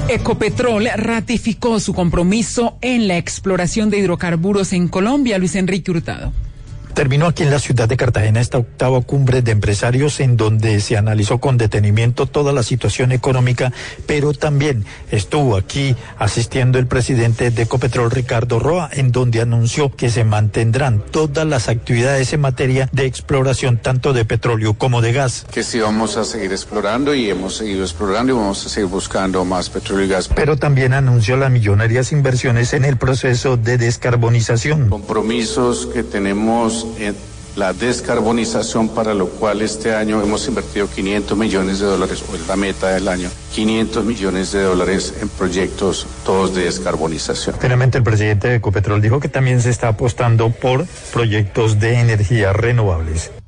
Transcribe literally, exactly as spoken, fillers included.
Ecopetrol ratificó su compromiso en la exploración de hidrocarburos en Colombia. Luis Enrique Hurtado. Terminó aquí en la ciudad de Cartagena esta octava cumbre de empresarios en donde se analizó con detenimiento toda la situación económica, pero también estuvo aquí asistiendo el presidente de Ecopetrol, Ricardo Roa, en donde anunció que se mantendrán todas las actividades en materia de exploración tanto de petróleo como de gas. Que sí vamos a seguir explorando y hemos seguido explorando y vamos a seguir buscando más petróleo y gas. Pero también anunció las millonarias inversiones en el proceso de descarbonización. Compromisos que tenemos en la descarbonización, para lo cual este año hemos invertido quinientos millones de dólares, o es la meta del año, quinientos millones de dólares en proyectos todos de descarbonización. Finalmente, el presidente de Ecopetrol dijo que también se está apostando por proyectos de energías renovables.